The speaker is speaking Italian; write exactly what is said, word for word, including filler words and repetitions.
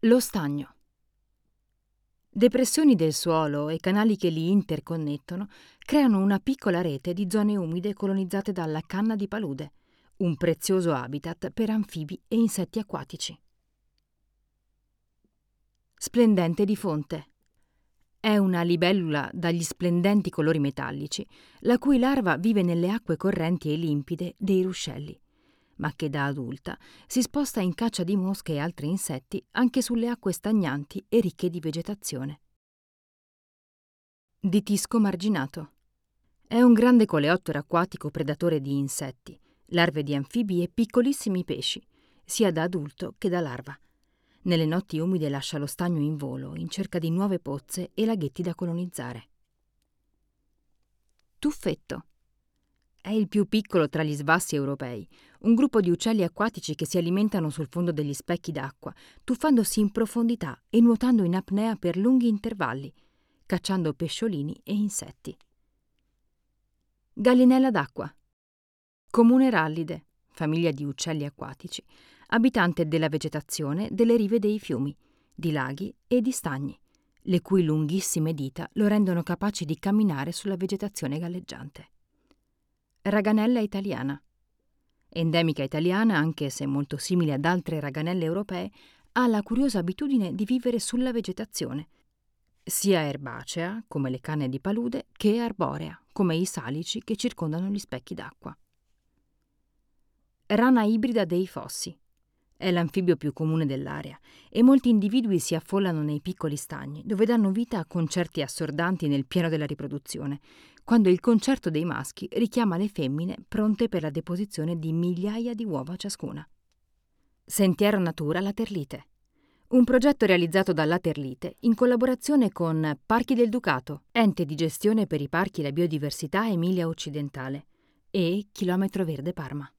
Lo stagno. Depressioni del suolo e canali che li interconnettono creano una piccola rete di zone umide colonizzate dalla canna di palude, un prezioso habitat per anfibi e insetti acquatici. Splendente di fonte. È una libellula dagli splendenti colori metallici, la cui larva vive nelle acque correnti e limpide dei ruscelli, ma che da adulta si sposta in caccia di mosche e altri insetti anche sulle acque stagnanti e ricche di vegetazione. Ditisco marginato. È un grande coleottero acquatico predatore di insetti, larve di anfibi e piccolissimi pesci, sia da adulto che da larva. Nelle notti umide lascia lo stagno in volo in cerca di nuove pozze e laghetti da colonizzare. Tuffetto. È il più piccolo tra gli svassi europei, un gruppo di uccelli acquatici che si alimentano sul fondo degli specchi d'acqua, tuffandosi in profondità e nuotando in apnea per lunghi intervalli, cacciando pesciolini e insetti. Gallinella d'acqua. Comune rallide, famiglia di uccelli acquatici, abitante della vegetazione delle rive dei fiumi, di laghi e di stagni, le cui lunghissime dita lo rendono capace di camminare sulla vegetazione galleggiante. Raganella italiana. Endemica italiana, anche se molto simile ad altre raganelle europee, ha la curiosa abitudine di vivere sulla vegetazione, sia erbacea, come le canne di palude, che arborea, come i salici che circondano gli specchi d'acqua. Rana ibrida dei fossi. È l'anfibio più comune dell'area e molti individui si affollano nei piccoli stagni, dove danno vita a concerti assordanti nel pieno della riproduzione, quando il concerto dei maschi richiama le femmine pronte per la deposizione di migliaia di uova ciascuna. Sentiero Natura Laterlite. Un progetto realizzato da Laterlite in collaborazione con Parchi del Ducato, ente di gestione per i parchi e la biodiversità Emilia Occidentale, e Chilometro Verde Parma.